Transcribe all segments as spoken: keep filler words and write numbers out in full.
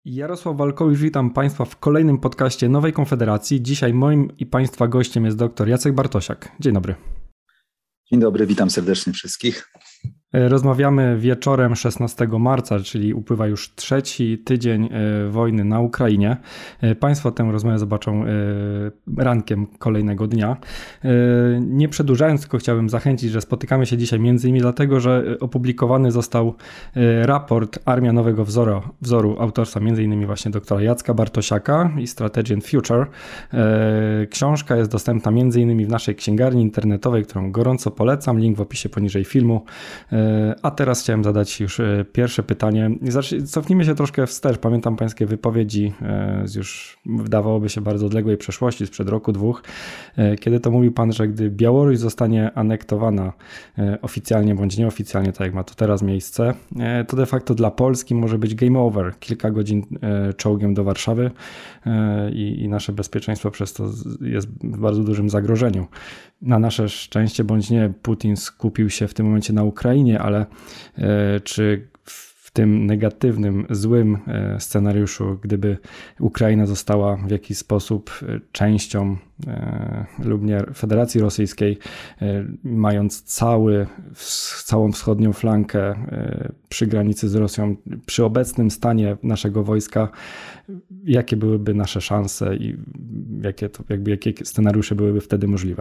Jarosław Walkowicz, witam Państwa w kolejnym podcaście Nowej Konfederacji. Dzisiaj moim i Państwa gościem jest dr Jacek Bartosiak. Dzień dobry. Dzień dobry, witam serdecznie wszystkich. Rozmawiamy wieczorem szesnastego marca, czyli upływa już trzeci tydzień wojny na Ukrainie. Państwo tę rozmowę zobaczą rankiem kolejnego dnia. Nie przedłużając, tylko chciałbym zachęcić, że spotykamy się dzisiaj między innymi dlatego, że opublikowany został raport Armia Nowego Wzoru, wzoru autorstwa między innymi właśnie doktora Jacka Bartosiaka i Strategy and Future. Książka jest dostępna między innymi w naszej księgarni internetowej, którą gorąco polecam. Link w opisie poniżej filmu. A teraz chciałem zadać już pierwsze pytanie. Cofnijmy się troszkę wstecz. Pamiętam pańskie wypowiedzi z już wydawałoby się bardzo odległej przeszłości, sprzed roku, dwóch, kiedy to mówił pan, że gdy Białoruś zostanie anektowana oficjalnie bądź nieoficjalnie, tak jak ma to teraz miejsce, to de facto dla Polski może być game over. Kilka godzin czołgiem do Warszawy i, i nasze bezpieczeństwo przez to jest w bardzo dużym zagrożeniu. Na nasze szczęście bądź nie, Putin skupił się w tym momencie na Ukrainie, ale czy w tym negatywnym, złym scenariuszu, gdyby Ukraina została w jakiś sposób częścią lub nie Federacji Rosyjskiej, mając cały, całą wschodnią flankę przy granicy z Rosją, przy obecnym stanie naszego wojska, jakie byłyby nasze szanse i jakie, to, jakby, jakie scenariusze byłyby wtedy możliwe?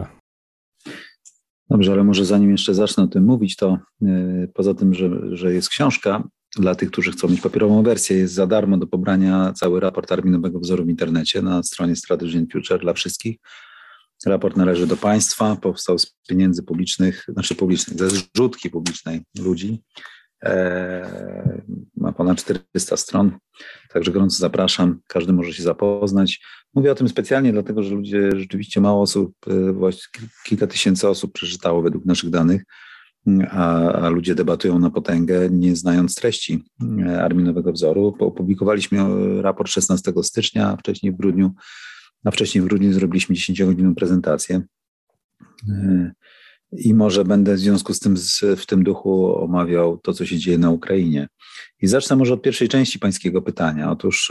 Dobrze, ale może zanim jeszcze zacznę o tym mówić, to yy, poza tym, że, że jest książka, dla tych, którzy chcą mieć papierową wersję, jest za darmo do pobrania cały raport Armii Nowego Wzoru w internecie na stronie Strategy and Future dla wszystkich. Raport należy do państwa, powstał z pieniędzy publicznych, znaczy publicznych, ze zrzutki publicznej ludzi. E, ma ponad czterysta stron, także gorąco zapraszam, każdy może się zapoznać. Mówię o tym specjalnie dlatego, że ludzie, rzeczywiście mało osób, właśnie kilka tysięcy osób przeczytało według naszych danych, a, a ludzie debatują na potęgę, nie znając treści Armii Nowego Wzoru. Opublikowaliśmy raport szesnastego stycznia, a wcześniej w grudniu, a wcześniej w grudniu zrobiliśmy dziesięciogodzinną prezentację. I może będę w związku z tym w tym duchu omawiał to, co się dzieje na Ukrainie. I zacznę może od pierwszej części pańskiego pytania. Otóż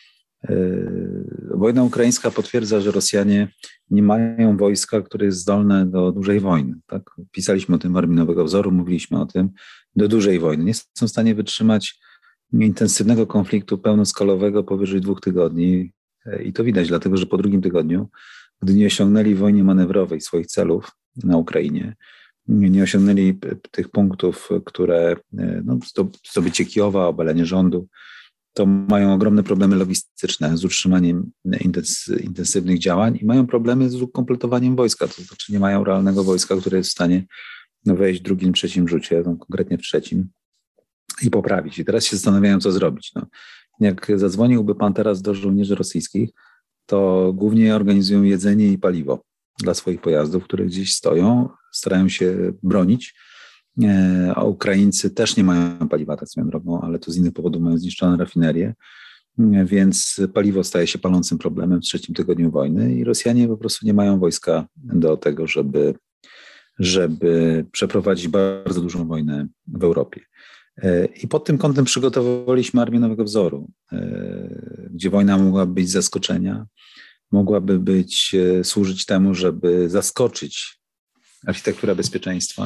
yy, wojna ukraińska potwierdza, że Rosjanie nie mają wojska, które jest zdolne do dużej wojny. Tak? Pisaliśmy o tym w Armii Nowego Wzoru, mówiliśmy o tym, do dużej wojny. Nie są w stanie wytrzymać intensywnego konfliktu pełnoskalowego powyżej dwóch tygodni. I to widać, dlatego że po drugim tygodniu, gdy nie osiągnęli w wojnie manewrowej swoich celów na Ukrainie, nie osiągnęli tych punktów, które no, zdobycie Kijowa, obalenie rządu, to mają ogromne problemy logistyczne z utrzymaniem intensywnych działań i mają problemy z ukompletowaniem wojska, to znaczy nie mają realnego wojska, które jest w stanie wejść w drugim, trzecim rzucie, no, konkretnie w trzecim i poprawić. I teraz się zastanawiają, co zrobić. No, jak zadzwoniłby pan teraz do żołnierzy rosyjskich, to głównie organizują jedzenie i paliwo dla swoich pojazdów, które gdzieś stoją, starają się bronić, a Ukraińcy też nie mają paliwa, tak swoją drogą, ale to z innych powodów mają zniszczone rafinerie, więc paliwo staje się palącym problemem w trzecim tygodniu wojny i Rosjanie po prostu nie mają wojska do tego, żeby, żeby przeprowadzić bardzo dużą wojnę w Europie. I pod tym kątem przygotowaliśmy Armię Nowego Wzoru, gdzie wojna mogłaby być z zaskoczenia, mogłaby być, służyć temu, żeby zaskoczyć architekturę bezpieczeństwa,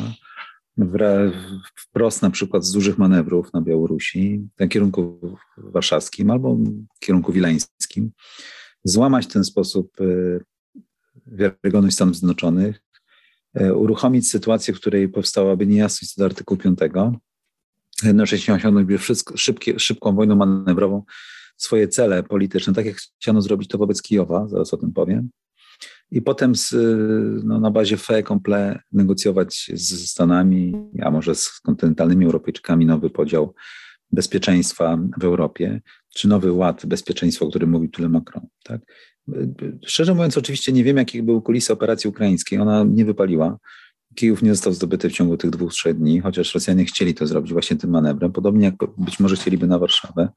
wprost na przykład z dużych manewrów na Białorusi, na kierunku warszawskim albo kierunku wileńskim, złamać w ten sposób wiarygodność Stanów Zjednoczonych, uruchomić sytuację, w której powstałaby niejasność co do artykułu piątego, jednocześnie osiągnąć wszystko, szybkie, szybką wojną manewrową swoje cele polityczne, tak jak chciano zrobić to wobec Kijowa, zaraz o tym powiem, i potem z, no, na bazie fait accompli negocjować z Stanami, a może z kontynentalnymi Europejczykami nowy podział bezpieczeństwa w Europie, czy nowy ład bezpieczeństwa, o którym mówił tyle Macron. Tak? Szczerze mówiąc, oczywiście nie wiem, jakie były kulisy operacji ukraińskiej. Ona nie wypaliła. Kijów nie został zdobyty w ciągu tych dwóch, trzech dni, chociaż Rosjanie chcieli to zrobić właśnie tym manewrem, podobnie jak być może chcieliby na Warszawę.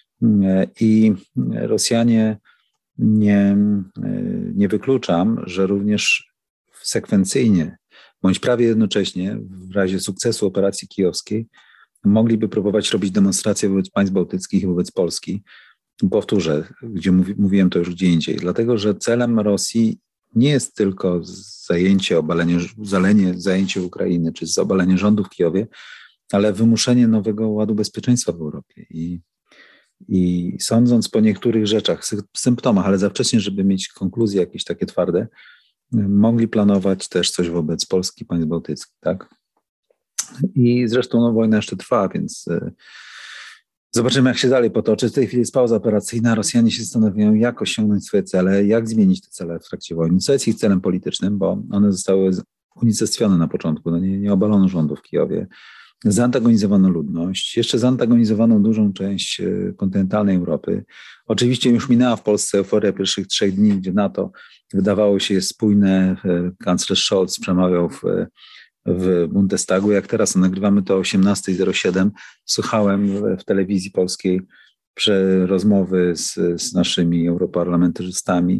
I Rosjanie nie, nie wykluczam, że również sekwencyjnie, bądź prawie jednocześnie, w razie sukcesu operacji kijowskiej, mogliby próbować robić demonstracje wobec państw bałtyckich i wobec Polski, Powtórzę, gdzie mówi, mówiłem to już gdzie indziej, dlatego że celem Rosji nie jest tylko zajęcie, obalenie, zalenie, zajęcie Ukrainy czy obalenie rządu w Kijowie, ale wymuszenie nowego ładu bezpieczeństwa w Europie. I, i sądząc po niektórych rzeczach, symptomach, ale za wcześnie, żeby mieć konkluzje jakieś takie twarde, mogli planować też coś wobec Polski, państw bałtyckich, tak? I zresztą no, wojna jeszcze trwa, więc zobaczymy, jak się dalej potoczy. W tej chwili jest pauza operacyjna. Rosjanie się zastanawiają, jak osiągnąć swoje cele, jak zmienić te cele w trakcie wojny. Co jest ich celem politycznym, bo one zostały unicestwione na początku. No nie, nie obalono rządu w Kijowie. Zaantagonizowano ludność. Jeszcze zaantagonizowano dużą część kontynentalnej Europy. Oczywiście już minęła w Polsce euforia pierwszych trzech dni, gdzie NATO wydawało się jest spójne. Kanclerz Scholz przemawiał w w Bundestagu. Jak teraz nagrywamy to o osiemnasta zero siedem, słuchałem w, w telewizji polskiej rozmowy z, z naszymi europarlamentarzystami,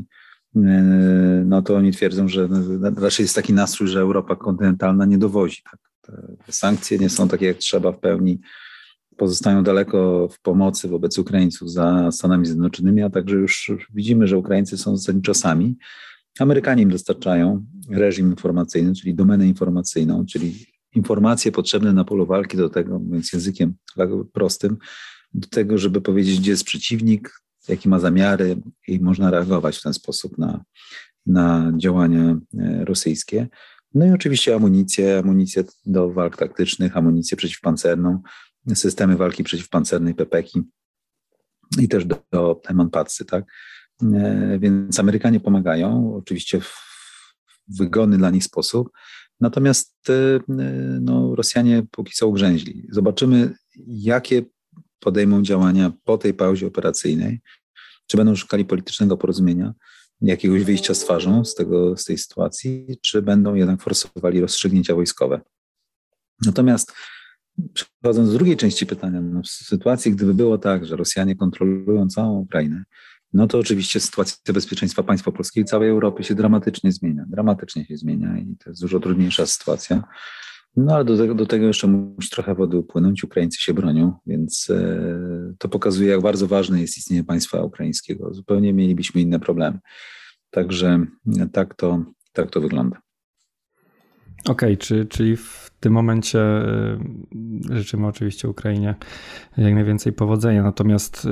no to oni twierdzą, że raczej jest taki nastrój, że Europa kontynentalna nie dowozi. Tak? Te sankcje nie są takie jak trzeba w pełni, pozostają daleko w pomocy wobec Ukraińców za Stanami Zjednoczonymi, a także już widzimy, że Ukraińcy są zasadniczo sami. Amerykanie im dostarczają reżim informacyjny, czyli domenę informacyjną, czyli informacje potrzebne na polu walki do tego, mówiąc językiem prostym, do tego, żeby powiedzieć, gdzie jest przeciwnik, jakie ma zamiary i można reagować w ten sposób na, na działania rosyjskie. No i oczywiście amunicję, amunicję do walk taktycznych, amunicję przeciwpancerną, systemy walki przeciwpancernej, pepeki i też do, do Manpadsy, tak? Więc Amerykanie pomagają, oczywiście w wygodny dla nich sposób, natomiast no, Rosjanie póki co ugrzęźli. Zobaczymy, jakie podejmą działania po tej pauzie operacyjnej, czy będą szukali politycznego porozumienia, jakiegoś wyjścia z twarzą z, tego, z tej sytuacji, czy będą jednak forsowali rozstrzygnięcia wojskowe. Natomiast przechodząc do drugiej części pytania, no, w sytuacji, gdyby było tak, że Rosjanie kontrolują całą Ukrainę, no to oczywiście sytuacja bezpieczeństwa państwa polskiego i całej Europy się dramatycznie zmienia. Dramatycznie się zmienia i to jest dużo trudniejsza sytuacja. No ale do tego, do tego jeszcze musi trochę wody upłynąć. Ukraińcy się bronią, więc e, to pokazuje, jak bardzo ważne jest istnienie państwa ukraińskiego. Zupełnie mielibyśmy inne problemy. Także tak to, tak to wygląda. Okej, okay, czy, czyli w tym momencie życzymy oczywiście Ukrainie jak najwięcej powodzenia, natomiast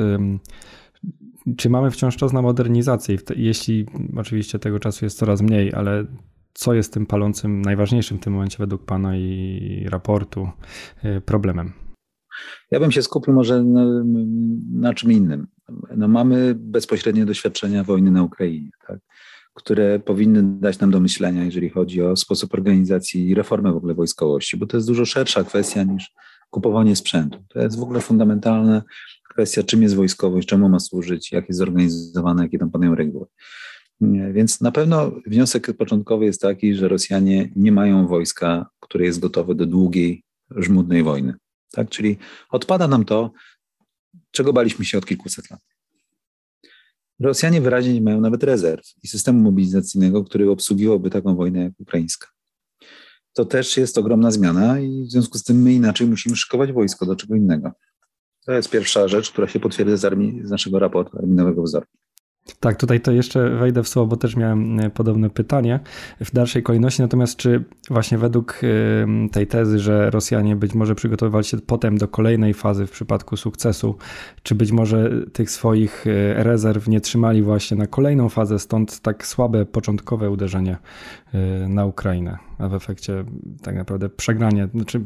czy mamy wciąż czas na modernizację? Jeśli oczywiście tego czasu jest coraz mniej, ale co jest tym palącym, najważniejszym w tym momencie według Pana i raportu problemem? Ja bym się skupił może na, na czym innym. No mamy bezpośrednie doświadczenia wojny na Ukrainie, tak, które powinny dać nam do myślenia, jeżeli chodzi o sposób organizacji i reformę w ogóle wojskowości, bo to jest dużo szersza kwestia niż kupowanie sprzętu. To jest w ogóle fundamentalna kwestia, czym jest wojskowość, czemu ma służyć, jak jest zorganizowana, jakie tam panują reguły. Więc na pewno wniosek początkowy jest taki, że Rosjanie nie mają wojska, które jest gotowe do długiej, żmudnej wojny. Tak? Czyli odpada nam to, czego baliśmy się od kilkuset lat. Rosjanie wyraźnie nie mają nawet rezerw i systemu mobilizacyjnego, który obsługiwałby taką wojnę jak ukraińska. To też jest ogromna zmiana i w związku z tym my inaczej musimy szykować wojsko do czego innego. To jest pierwsza rzecz, która się potwierdza z, armii, z naszego raportu Armii Nowego Wzoru. Tak, tutaj to jeszcze wejdę w słowo, bo też miałem podobne pytanie w dalszej kolejności. Natomiast czy właśnie według tej tezy, że Rosjanie być może przygotowywali się potem do kolejnej fazy w przypadku sukcesu, czy być może tych swoich rezerw nie trzymali właśnie na kolejną fazę, stąd tak słabe początkowe uderzenie na Ukrainę, a w efekcie tak naprawdę przegranie, znaczy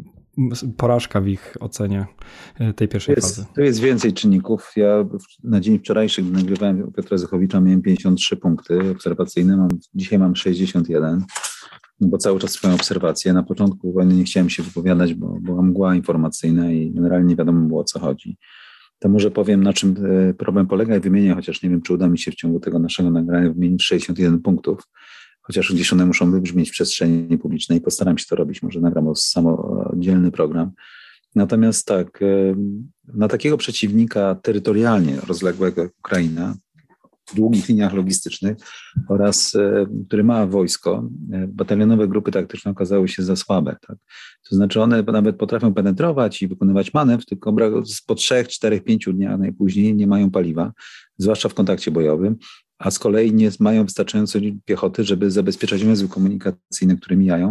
porażka w ich ocenie tej pierwszej jest, fazy? Tu jest więcej czynników. Ja na dzień wczorajszy, gdy nagrywałem u Piotra Zychowicza, miałem pięćdziesiąt trzy punkty obserwacyjne, mam, dzisiaj mam sześćdziesiąt jeden, bo cały czas swoją obserwację. Na początku wojny nie chciałem się wypowiadać, bo była mgła informacyjna i generalnie nie wiadomo było, o co chodzi. To może powiem, na czym problem polega i wymienię, chociaż nie wiem, czy uda mi się w ciągu tego naszego nagrania wymienić sześćdziesiąt jeden punktów, chociaż gdzieś one muszą wybrzmieć w przestrzeni publicznej. Postaram się to robić, może nagram samodzielny program. Natomiast tak, na takiego przeciwnika terytorialnie rozległego jak Ukraina, długich liniach logistycznych oraz który ma wojsko, batalionowe grupy taktyczne okazały się za słabe. Tak? To znaczy one nawet potrafią penetrować i wykonywać manewr, tylko po trzech, czterech, pięciu dniach najpóźniej nie mają paliwa, zwłaszcza w kontakcie bojowym, a z kolei nie mają wystarczająco piechoty, żeby zabezpieczać węzły komunikacyjne, które mijają.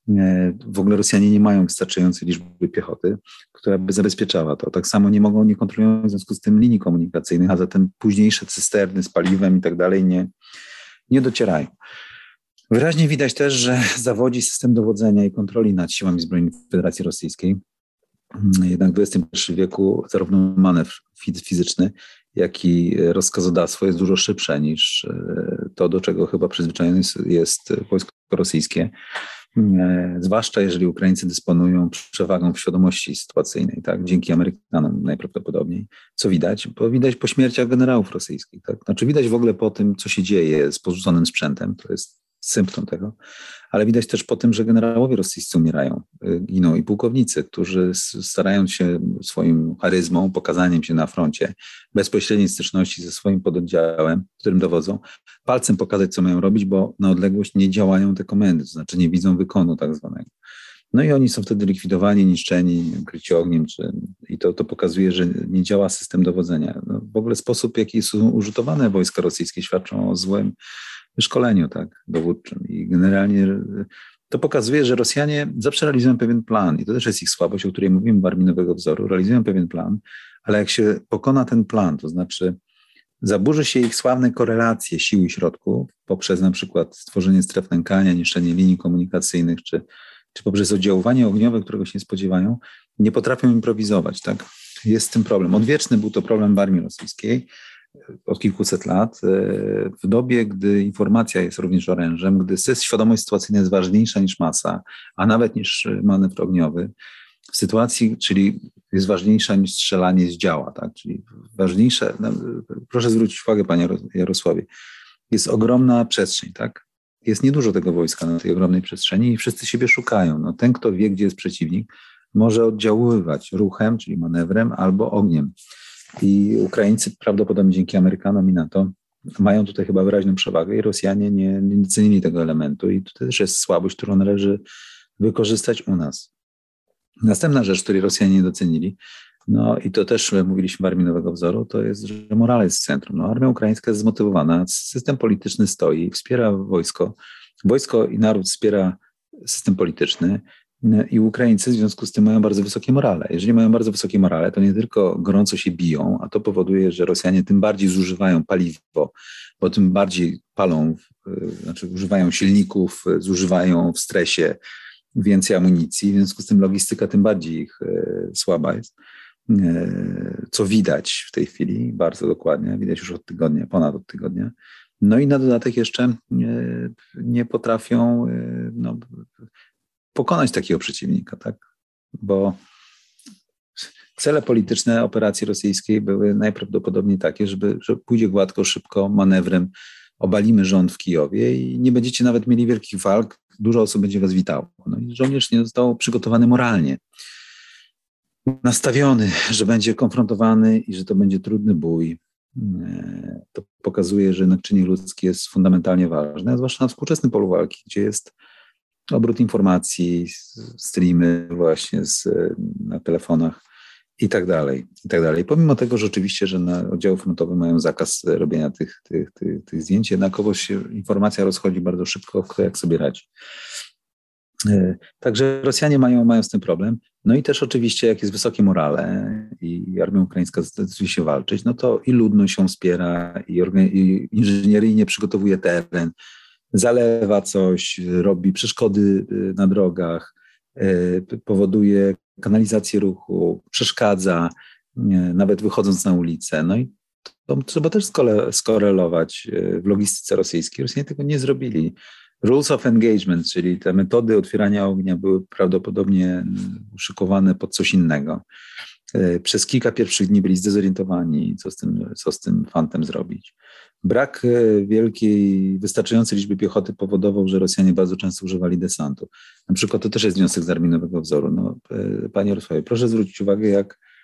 W ogóle Rosjanie nie mają wystarczającej liczby piechoty, która by zabezpieczała to. Tak samo nie mogą, nie kontrolują w związku z tym linii komunikacyjnych, a zatem późniejsze cysterny z paliwem i tak dalej nie, nie docierają. Wyraźnie widać też, że zawodzi system dowodzenia i kontroli nad siłami zbrojnymi Federacji Rosyjskiej. Jednak w dwudziestym pierwszym wieku zarówno manewr fizyczny, jak i rozkazodawstwo jest dużo szybsze niż to, do czego chyba przyzwyczajone jest, jest wojsko rosyjskie. Zwłaszcza jeżeli Ukraińcy dysponują przewagą w świadomości sytuacyjnej, tak? Dzięki Amerykanom najprawdopodobniej. Co widać? Bo widać po śmierciach generałów rosyjskich. Tak? Znaczy widać w ogóle po tym, co się dzieje z porzuconym sprzętem, to jest symptom tego, ale widać też po tym, że generałowie rosyjscy umierają, giną i pułkownicy, którzy starając się swoim charyzmą, pokazaniem się na froncie, bezpośredniej styczności ze swoim pododdziałem, którym dowodzą, palcem pokazać, co mają robić, bo na odległość nie działają te komendy, to znaczy nie widzą wykonu tak zwanego. No i oni są wtedy likwidowani, niszczeni, kryci ogniem, czy, i to, to pokazuje, że nie działa system dowodzenia. No, w ogóle sposób, w jaki są użytowane wojska rosyjskie, świadczą o złym szkoleniu, tak, dowódczym. I generalnie to pokazuje, że Rosjanie zawsze realizują pewien plan i to też jest ich słabość, o której mówimy w Armii Nowego Wzoru. Realizują pewien plan, ale jak się pokona ten plan, to znaczy zaburzy się ich sławne korelacje sił i środków poprzez na przykład stworzenie stref nękania, niszczenie linii komunikacyjnych, czy, czy poprzez oddziaływanie ogniowe, którego się nie spodziewają, nie potrafią improwizować, tak. Jest z tym problem. Odwieczny był to problem w armii rosyjskiej od kilkuset lat, w dobie, gdy informacja jest również orężem, gdy świadomość sytuacyjna jest ważniejsza niż masa, a nawet niż manewr ogniowy, w sytuacji, czyli jest ważniejsza niż strzelanie z działa, tak? Czyli ważniejsze, no, proszę zwrócić uwagę, panie Jarosławie, jest ogromna przestrzeń, tak? Jest niedużo tego wojska na tej ogromnej przestrzeni i wszyscy siebie szukają. No, ten, kto wie, gdzie jest przeciwnik, może oddziaływać ruchem, czyli manewrem, albo ogniem. I Ukraińcy prawdopodobnie dzięki Amerykanom i NATO mają tutaj chyba wyraźną przewagę i Rosjanie nie, nie cenili tego elementu i to też jest słabość, którą należy wykorzystać u nas. Następna rzecz, której Rosjanie nie docenili, no i to też mówiliśmy w Armii Nowego Wzoru, to jest, że moral jest w centrum. No, armia ukraińska jest zmotywowana, system polityczny stoi, wspiera wojsko, wojsko i naród wspiera system polityczny. I Ukraińcy w związku z tym mają bardzo wysokie morale. Jeżeli mają bardzo wysokie morale, to nie tylko gorąco się biją, a to powoduje, że Rosjanie tym bardziej zużywają paliwo, bo tym bardziej palą, znaczy używają silników, zużywają w stresie więcej amunicji, w związku z tym logistyka tym bardziej ich słaba jest. Co widać w tej chwili bardzo dokładnie, widać już od tygodnia, ponad od tygodnia. No i na dodatek jeszcze nie, nie potrafią no, pokonać takiego przeciwnika, tak? Bo cele polityczne operacji rosyjskiej były najprawdopodobniej takie, żeby, że pójdzie gładko, szybko, manewrem, obalimy rząd w Kijowie i nie będziecie nawet mieli wielkich walk, dużo osób będzie was witało. No i żołnierz nie został przygotowany moralnie, nastawiony, że będzie konfrontowany i że to będzie trudny bój. To pokazuje, że naczynie ludzkie jest fundamentalnie ważne, a zwłaszcza na współczesnym polu walki, gdzie jest obrót informacji, streamy właśnie z, na telefonach i tak dalej, i tak dalej. Pomimo tego, że oczywiście, że na oddziały frontowe mają zakaz robienia tych, tych, tych, tych zdjęć, jednakowoż się informacja rozchodzi bardzo szybko, kto jak sobie radzi. Także Rosjanie mają, mają z tym problem. No i też oczywiście, jak jest wysokie morale i armia ukraińska zdecyduje się walczyć, no to i ludność się wspiera, i, i inżynieryjnie przygotowuje teren, zalewa coś, robi przeszkody na drogach, powoduje kanalizację ruchu, przeszkadza, nawet wychodząc na ulicę. No i to trzeba też skorelować w logistyce rosyjskiej. Rosjanie tego nie zrobili. Rules of engagement, czyli te metody otwierania ognia były prawdopodobnie uszykowane pod coś innego. Przez kilka pierwszych dni byli zdezorientowani, co z tym, co z tym fantem zrobić. Brak wielkiej, wystarczającej liczby piechoty powodował, że Rosjanie bardzo często używali desantu. Na przykład to też jest wniosek z Armii Nowego Wzoru. No, panie Jarosławie, proszę zwrócić uwagę, jak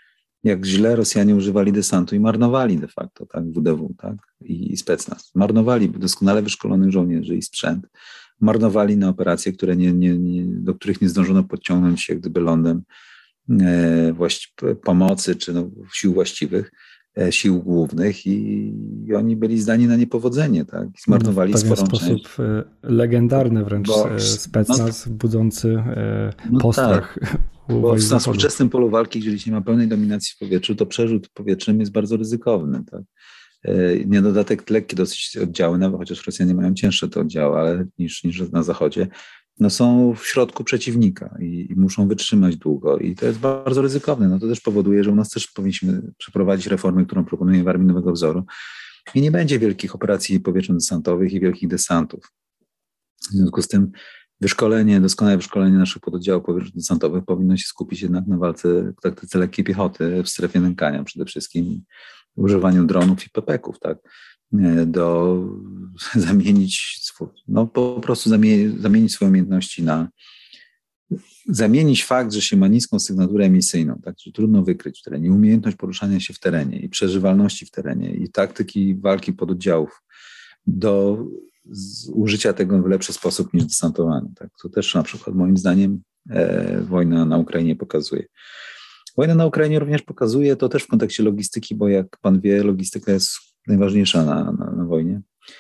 jak źle Rosjanie używali desantu i marnowali de facto, tak, W D W, tak, i, i specnaz. Marnowali doskonale wyszkolonych żołnierzy i sprzęt. Marnowali na operacje, które nie, nie, nie, do których nie zdążono podciągnąć się gdyby lądem e, właści- pomocy czy no, sił właściwych, e, sił głównych i, i oni byli zdani na niepowodzenie, tak, i zmarnowali w pewien sporą sposób część. legendarny wręcz Bo, specnaz no, budzący no postrach. tak. Bo w współczesnym polu walki, gdzie nie ma pełnej dominacji w powietrzu, to przerzut powietrznym jest bardzo ryzykowny. Tak? Nie dodatek lekkie dosyć oddziały, nawet chociaż Rosjanie mają cięższe te oddziały, ale niż, niż na zachodzie, no są w środku przeciwnika i, i muszą wytrzymać długo i to jest bardzo ryzykowne. No to też powoduje, że u nas też powinniśmy przeprowadzić reformę, którą proponuje w Armii Nowego Wzoru i nie będzie wielkich operacji powietrzno-desantowych i wielkich desantów. W związku z tym wyszkolenie, doskonałe wyszkolenie naszych pododdziałów powietrzno-desantowych powinno się skupić jednak na walce, taktyce lekkiej piechoty w strefie nękania przede wszystkim, używaniu dronów i pepeków, tak, do zamienić, no po prostu zamienić, zamienić swoje umiejętności na, zamienić fakt, że się ma niską sygnaturę emisyjną, tak, że trudno wykryć w terenie, umiejętność poruszania się w terenie i przeżywalności w terenie i taktyki walki pododdziałów do użycia tego w lepszy sposób niż desantowanie. Tak? To też na przykład moim zdaniem e, wojna na Ukrainie pokazuje. Wojna na Ukrainie również pokazuje to też w kontekście logistyki, bo jak pan wie, logistyka jest najważniejsza na, na, na wojnie,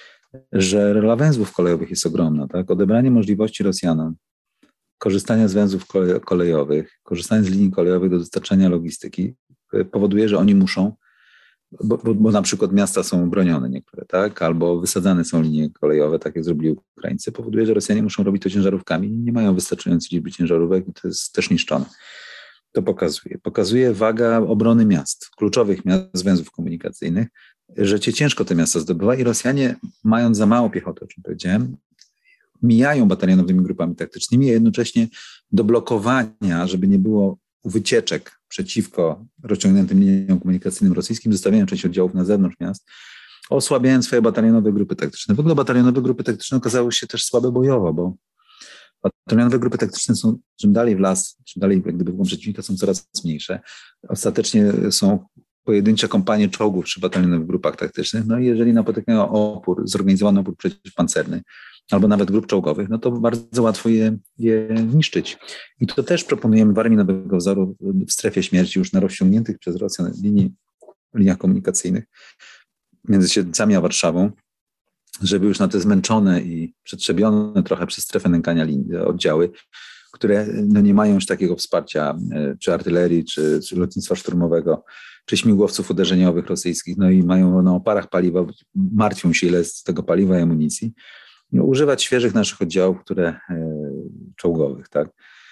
że rola węzłów kolejowych jest ogromna. Tak? Odebranie możliwości Rosjanom korzystania z węzłów kolejowych, korzystania z linii kolejowych do dostarczania logistyki powoduje, że oni muszą Bo, bo, bo na przykład miasta są bronione niektóre, tak? Albo wysadzane są linie kolejowe, tak jak zrobili Ukraińcy, powoduje, że Rosjanie muszą robić to ciężarówkami i nie mają wystarczającej liczby ciężarówek i to jest też niszczone. To pokazuje. Pokazuje waga obrony miast, kluczowych miast, węzłów komunikacyjnych, że cię ciężko te miasta zdobywa i Rosjanie, mając za mało piechoty, o czym powiedziałem, mijają batalionowymi grupami taktycznymi, a jednocześnie do blokowania, żeby nie było wycieczek przeciwko rozciągniętym liniom komunikacyjnym rosyjskim, zostawiają część oddziałów na zewnątrz miast, osłabiając swoje batalionowe grupy taktyczne. W ogóle batalionowe grupy taktyczne okazały się też słabe bojowo, bo batalionowe grupy taktyczne są, czym dalej w las, czym dalej jak gdyby w głąb przeciwnika, są coraz mniejsze. Ostatecznie są pojedyncze kompanie czołgów przy batalionowych grupach taktycznych. No i jeżeli napotykają opór, zorganizowany opór przeciwpancerny, albo nawet grup czołgowych, no to bardzo łatwo je, je niszczyć. I to też proponujemy w Armii Nowego Wzoru w strefie śmierci, już na rozciągniętych przez Rosjan linii, liniach komunikacyjnych między Siedlcami a Warszawą, żeby już na te zmęczone i przetrzebione trochę przez strefę nękania linii, oddziały, które no nie mają już takiego wsparcia czy artylerii, czy, czy lotnictwa szturmowego, czy śmigłowców uderzeniowych rosyjskich, no i mają na oparach paliwa, martwią się ile z tego paliwa i amunicji, no, używać świeżych naszych oddziałów, które e, czołgowych, tak,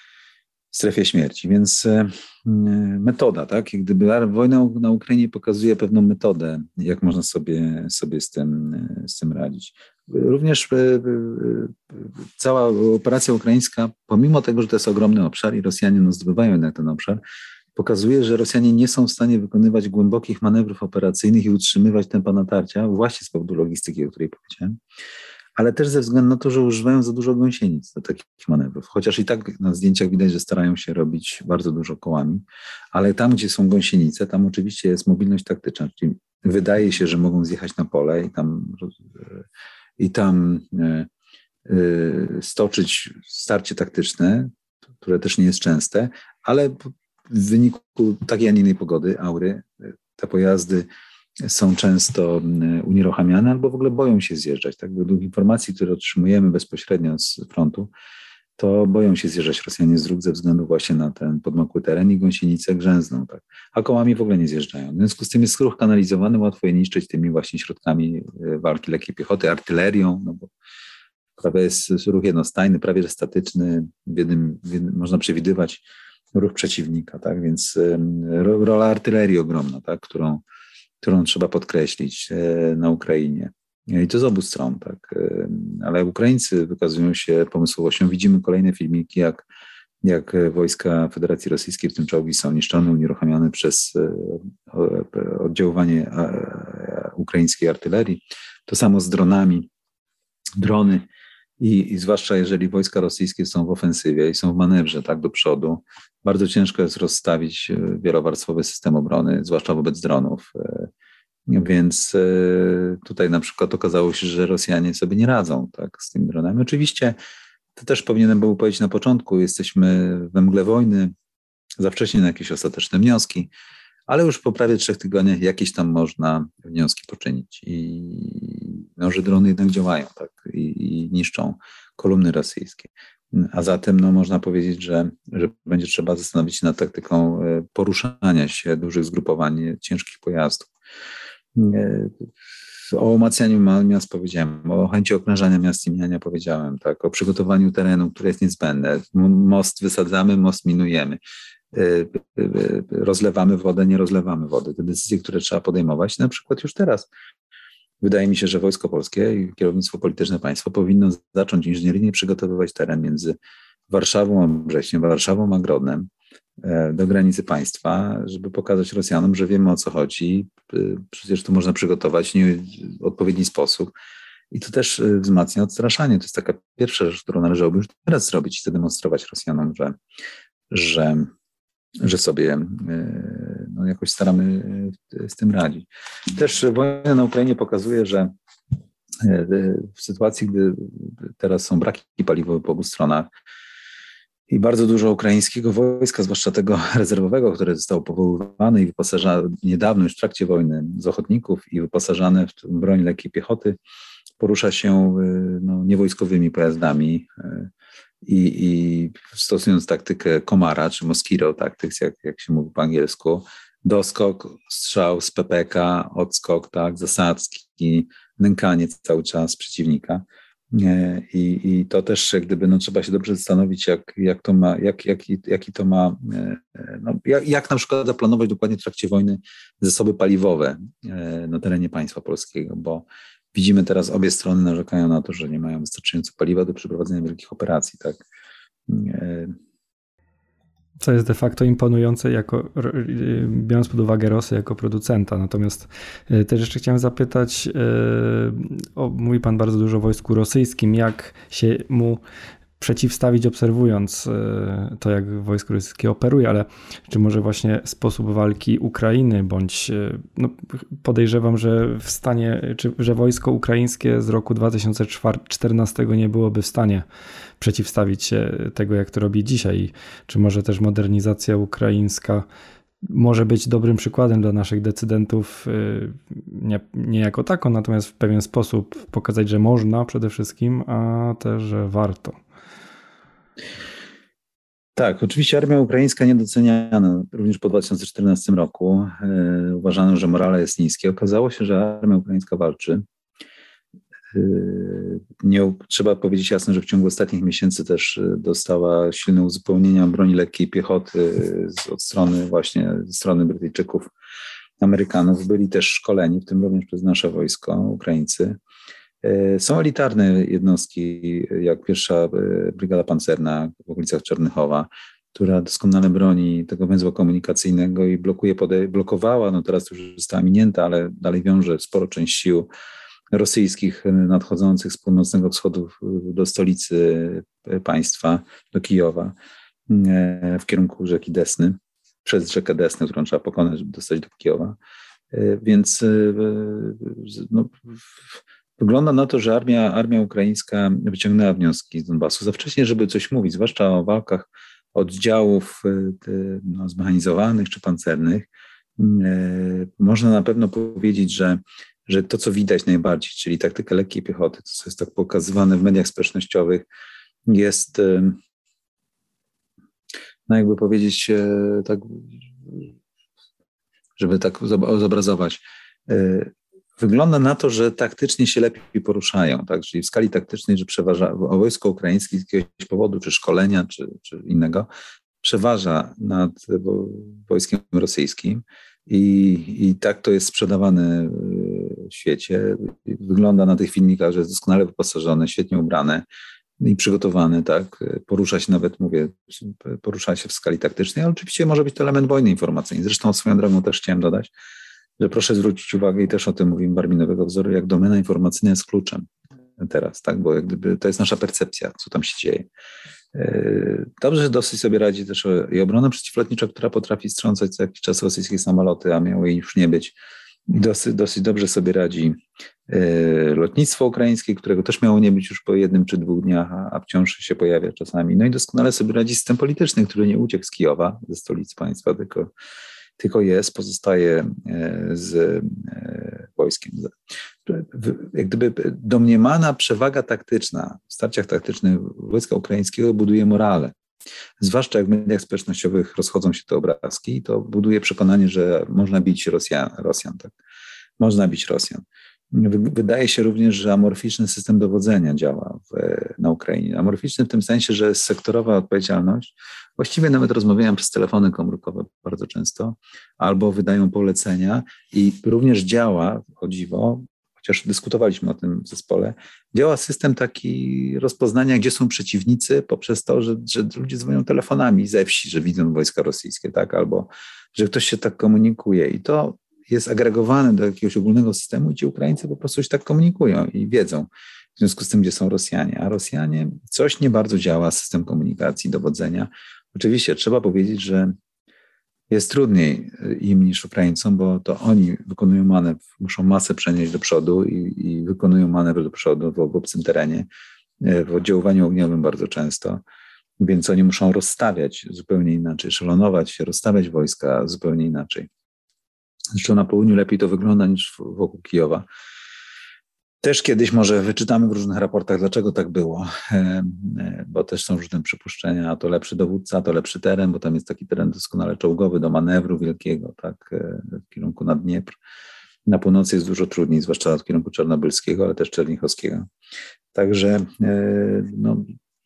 w strefie śmierci. Więc e, metoda, tak, jak gdyby wojna na Ukrainie pokazuje pewną metodę, jak można sobie, sobie z tym, z tym radzić. Również e, e, cała operacja ukraińska, pomimo tego, że to jest ogromny obszar i Rosjanie no, zdobywają jednak ten obszar, pokazuje, że Rosjanie nie są w stanie wykonywać głębokich manewrów operacyjnych i utrzymywać tempa natarcia, właśnie z powodu logistyki, o której powiedziałem, ale też ze względu na to, że używają za dużo gąsienic do takich manewrów. Chociaż i tak na zdjęciach widać, że starają się robić bardzo dużo kołami, ale tam, gdzie są gąsienice, tam oczywiście jest mobilność taktyczna, czyli wydaje się, że mogą zjechać na pole i tam, i tam stoczyć starcie taktyczne, które też nie jest częste, ale w wyniku takiej, a nie innej pogody, aury, te pojazdy są często unieruchamiane albo w ogóle boją się zjeżdżać. Tak? Według informacji, które otrzymujemy bezpośrednio z frontu, to boją się zjeżdżać Rosjanie z dróg ze względu właśnie na ten podmokły teren i gąsienice grzęzną. Tak? A kołami w ogóle nie zjeżdżają. W związku z tym jest ruch kanalizowany, łatwo je niszczyć tymi właśnie środkami walki lekkiej piechoty, artylerią, no bo prawie jest ruch jednostajny, prawie że statyczny, w jednym, w jednym, można przewidywać ruch przeciwnika, tak? Więc rola artylerii ogromna, tak? którą którą trzeba podkreślić na Ukrainie. I to z obu stron, tak. Ale Ukraińcy wykazują się pomysłowością. Widzimy kolejne filmiki, jak, jak wojska Federacji Rosyjskiej, w tym czołgi, są niszczone, unieruchamiane przez oddziaływanie ukraińskiej artylerii. To samo z dronami. Drony I, I zwłaszcza jeżeli wojska rosyjskie są w ofensywie i są w manewrze tak do przodu, bardzo ciężko jest rozstawić wielowarstwowy system obrony, zwłaszcza wobec dronów. Więc tutaj na przykład okazało się, że Rosjanie sobie nie radzą tak, z tymi dronami. Oczywiście to też powinienem był powiedzieć na początku, jesteśmy we mgle wojny, za wcześnie na jakieś ostateczne wnioski, ale już po prawie trzech tygodniach jakieś tam można wnioski poczynić. I no, że drony jednak działają tak, i, i niszczą kolumny rosyjskie. A zatem no, można powiedzieć, że, że będzie trzeba zastanowić się nad taktyką poruszania się dużych zgrupowań ciężkich pojazdów. O umacnianiu miast powiedziałem, o chęci okrążania miast i mijania powiedziałem, tak, o przygotowaniu terenu, które jest niezbędne. Most wysadzamy, most minujemy. Rozlewamy wodę, nie rozlewamy wody. Te decyzje, które trzeba podejmować, na przykład już teraz. Wydaje mi się, że Wojsko Polskie i kierownictwo polityczne państwo powinno zacząć inżynieryjnie przygotowywać teren między Warszawą a Brześciem, Warszawą a Grodnem do granicy państwa, żeby pokazać Rosjanom, że wiemy, o co chodzi. Przecież to można przygotować w odpowiedni sposób. I to też wzmacnia odstraszanie. To jest taka pierwsza rzecz, którą należałoby już teraz zrobić i zademonstrować Rosjanom, że, że, że sobie no, jakoś staramy z tym radzić. Też wojna na Ukrainie pokazuje, że w sytuacji, gdy teraz są braki paliwowe po obu stronach, i bardzo dużo ukraińskiego wojska, zwłaszcza tego rezerwowego, które zostało powoływane i wyposażone niedawno, już w trakcie wojny, z ochotników i wyposażane w broń lekkiej piechoty, porusza się no, niewojskowymi pojazdami i, i stosując taktykę komara, czy Mosquito Tactics, jak, jak się mówi po angielsku, doskok, strzał z P P K, odskok, tak, zasadzki, nękanie cały czas przeciwnika. I, i to też jak gdyby no, trzeba się dobrze zastanowić, jak, jak to ma, jak, jak, jaki to ma, no, jak, jak na przykład zaplanować dokładnie w trakcie wojny zasoby paliwowe na terenie państwa polskiego, bo widzimy teraz obie strony narzekają na to, że nie mają wystarczająco paliwa do przeprowadzenia wielkich operacji, tak. Co jest de facto imponujące, jako, biorąc pod uwagę Rosję jako producenta. Natomiast też jeszcze chciałem zapytać, o, mówi pan bardzo dużo o wojsku rosyjskim, jak się mu przeciwstawić, obserwując to, jak wojsko rosyjskie operuje, ale czy może właśnie sposób walki Ukrainy, bądź no podejrzewam, że w stanie, czy że wojsko ukraińskie z roku dwa tysiące czternastego nie byłoby w stanie przeciwstawić się tego, jak to robi dzisiaj. Czy może też modernizacja ukraińska może być dobrym przykładem dla naszych decydentów, nie, nie jako tako, natomiast w pewien sposób pokazać, że można przede wszystkim, a też, że warto. Tak, oczywiście armia ukraińska niedoceniana również po dwa tysiące czternastym roku. Yy, uważano, że morale jest niskie. Okazało się, że armia ukraińska walczy. Yy, nie, trzeba powiedzieć jasno, że w ciągu ostatnich miesięcy też dostała silne uzupełnienia broni lekkiej piechoty z, od strony właśnie ze strony Brytyjczyków, Amerykanów. Byli też szkoleni, w tym również przez nasze wojsko, Ukraińcy. Są elitarne jednostki, jak pierwsza Brygada Pancerna w okolicach Czernychowa, która doskonale broni tego węzła komunikacyjnego i blokuje, pode- blokowała, no teraz już została minięta, ale dalej wiąże sporo część sił rosyjskich nadchodzących z północnego wschodu do stolicy państwa, do Kijowa, w kierunku rzeki Desny, przez rzekę Desnę, którą trzeba pokonać, żeby dostać do Kijowa. Więc no, wygląda na to, że armia, armia ukraińska wyciągnęła wnioski z Donbasu za wcześnie, żeby coś mówić, zwłaszcza o walkach oddziałów no, zmechanizowanych czy pancernych. Można na pewno powiedzieć, że, że to, co widać najbardziej, czyli taktyka lekkiej piechoty, to co jest tak pokazywane w mediach społecznościowych, jest, no jakby powiedzieć, tak, żeby tak zobrazować, wygląda na to, że taktycznie się lepiej poruszają, tak? Czyli w skali taktycznej, że przeważa wojsko ukraińskie z jakiegoś powodu, czy szkolenia, czy, czy innego, przeważa nad wojskiem rosyjskim i, i tak to jest sprzedawane w świecie. Wygląda na tych filmikach, że jest doskonale wyposażone, świetnie ubrane i przygotowane, tak? Porusza się nawet, mówię, porusza się w skali taktycznej, ale oczywiście może być to element wojny informacyjnej. Zresztą swoją drogą też chciałem dodać, że proszę zwrócić uwagę, i też o tym mówimy, Barminowego wzoru, jak domena informacyjna jest kluczem teraz, tak? Bo jak gdyby to jest nasza percepcja, co tam się dzieje. Dobrze, że dosyć sobie radzi też i obrona przeciwlotnicza, która potrafi strząsać co jakiś czas rosyjskie samoloty, a miało jej już nie być. Dosyć, dosyć dobrze sobie radzi lotnictwo ukraińskie, którego też miało nie być już po jednym czy dwóch dniach, a wciąż się pojawia czasami. No i doskonale sobie radzi system polityczny, który nie uciekł z Kijowa, ze stolicy państwa, tylko, tylko jest, pozostaje z wojskiem. Jak gdyby domniemana przewaga taktyczna w starciach taktycznych wojska ukraińskiego buduje morale. Zwłaszcza jak w mediach społecznościowych rozchodzą się te obrazki, to buduje przekonanie, że można bić Rosjan, Rosjan tak? Można bić Rosjan. Wydaje się również, że amorficzny system dowodzenia działa w, na Ukrainie. Amorficzny w tym sensie, że jest sektorowa odpowiedzialność. Właściwie nawet rozmawiają przez telefony komórkowe bardzo często, albo wydają polecenia i również działa, o dziwo, chociaż dyskutowaliśmy o tym w zespole, działa system taki rozpoznania, gdzie są przeciwnicy poprzez to, że, że ludzie dzwonią telefonami ze wsi, że widzą wojska rosyjskie, tak, albo że ktoś się tak komunikuje i to jest agregowane do jakiegoś ogólnego systemu, gdzie Ukraińcy po prostu się tak komunikują i wiedzą w związku z tym, gdzie są Rosjanie. A Rosjanie, coś nie bardzo działa, system komunikacji, dowodzenia. Oczywiście trzeba powiedzieć, że jest trudniej im niż Ukraińcom, bo to oni wykonują manewr, muszą masę przenieść do przodu i, i wykonują manewr do przodu w obcym terenie, w oddziaływaniu ogniowym bardzo często, więc oni muszą rozstawiać zupełnie inaczej, szelonować się, rozstawiać wojska zupełnie inaczej. Zresztą na południu lepiej to wygląda niż wokół Kijowa. Też kiedyś może wyczytamy w różnych raportach, dlaczego tak było, bo też są różne przypuszczenia, a to lepszy dowódca, a to lepszy teren, bo tam jest taki teren doskonale czołgowy do manewru wielkiego, tak, w kierunku na Dniepr. Na północy jest dużo trudniej, zwłaszcza w kierunku czarnobylskiego, ale też czernichowskiego. Także no,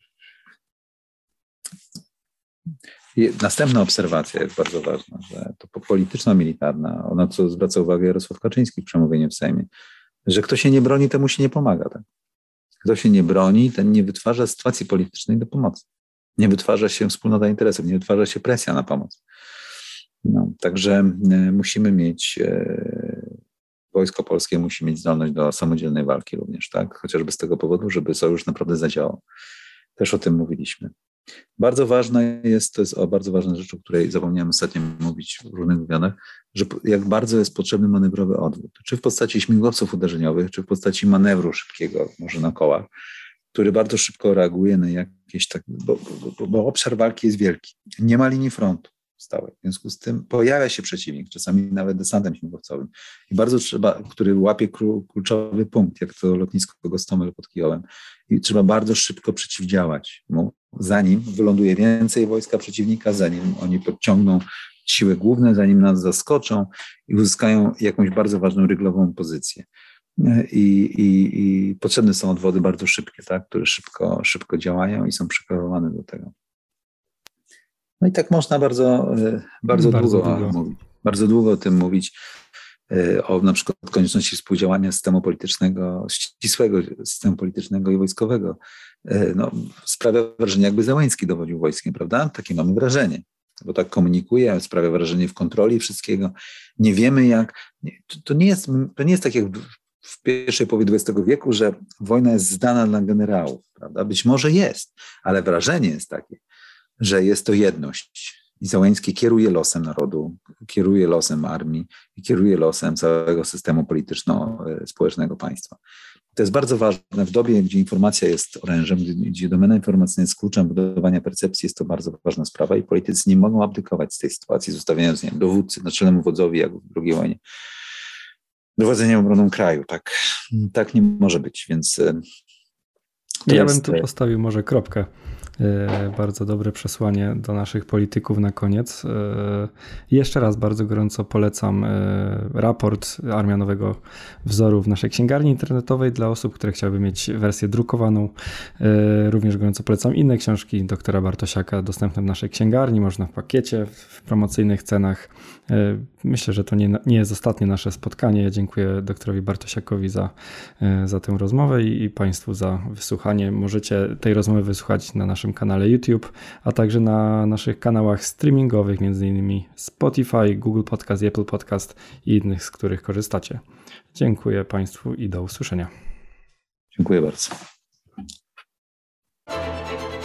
następna obserwacja jest bardzo ważna, że to polityczno-militarna, na co zwraca uwagę Jarosław Kaczyński w przemówieniu w Sejmie, że kto się nie broni, temu się nie pomaga. Tak? Kto się nie broni, ten nie wytwarza sytuacji politycznej do pomocy. Nie wytwarza się wspólnota interesów, nie wytwarza się presja na pomoc. No, także musimy mieć, e, wojsko polskie musi mieć zdolność do samodzielnej walki również, tak? Chociażby z tego powodu, żeby sojusz naprawdę zadziałał. Też o tym mówiliśmy. Bardzo ważna jest, to jest o bardzo ważna rzecz, o której zapomniałem ostatnio mówić w różnych wywiadach, że jak bardzo jest potrzebny manewrowy odwrót. Czy w postaci śmigłowców uderzeniowych, czy w postaci manewru szybkiego, może na kołach, który bardzo szybko reaguje na jakieś tak, bo, bo, bo obszar walki jest wielki. Nie ma linii frontu stałej. W związku z tym pojawia się przeciwnik, czasami nawet desantem śmigłowcowym. I bardzo trzeba, który łapie kluczowy punkt, jak to lotnisko Gostomel pod Kijowem. I trzeba bardzo szybko przeciwdziałać mu, zanim wyląduje więcej wojska przeciwnika, zanim oni podciągną siły główne, zanim nas zaskoczą i uzyskają jakąś bardzo ważną ryglową pozycję. I, i, i potrzebne są odwody bardzo szybkie, tak, które szybko, szybko działają i są przygotowane do tego. No i tak można bardzo, bardzo, bardzo długo, długo mówić. Bardzo długo o tym mówić, o na przykład konieczności współdziałania systemu politycznego, ścisłego systemu politycznego i wojskowego. No, sprawia wrażenie, jakby Zełenski dowodził wojskiem, prawda? Takie mamy wrażenie, bo tak komunikuje, sprawia wrażenie w kontroli wszystkiego. Nie wiemy jak, to nie jest, to nie jest tak jak w pierwszej połowie dwudziestego wieku, że wojna jest zdana dla generałów, prawda? Być może jest, ale wrażenie jest takie, że jest to jedność. I Zełenski kieruje losem narodu, kieruje losem armii i kieruje losem całego systemu polityczno-społecznego państwa. To jest bardzo ważne w dobie, gdzie informacja jest orężem, gdzie domena informacyjna jest kluczem budowania percepcji, jest to bardzo ważna sprawa i politycy nie mogą abdykować z tej sytuacji, zostawiając nie wiem, dowódcy, naczelnemu wodzowi, jak w drugiej wojnie, dowodzeniem obroną kraju. Tak, tak nie może być, więc... Ja jest... bym tu postawił może kropkę. Bardzo dobre przesłanie do naszych polityków na koniec. Jeszcze raz bardzo gorąco polecam raport Armia Nowego Wzoru w naszej księgarni internetowej dla osób, które chciałyby mieć wersję drukowaną. Również gorąco polecam inne książki doktora Bartosiaka dostępne w naszej księgarni, można w pakiecie, w promocyjnych cenach. Myślę, że to nie, nie jest ostatnie nasze spotkanie. Ja dziękuję doktorowi Bartosiakowi za, za tę rozmowę i, i Państwu za wysłuchanie. Możecie tej rozmowy wysłuchać na naszym kanale YouTube, a także na naszych kanałach streamingowych, między innymi Spotify, Google Podcast, Apple Podcast i innych, z których korzystacie. Dziękuję Państwu i do usłyszenia. Dziękuję bardzo.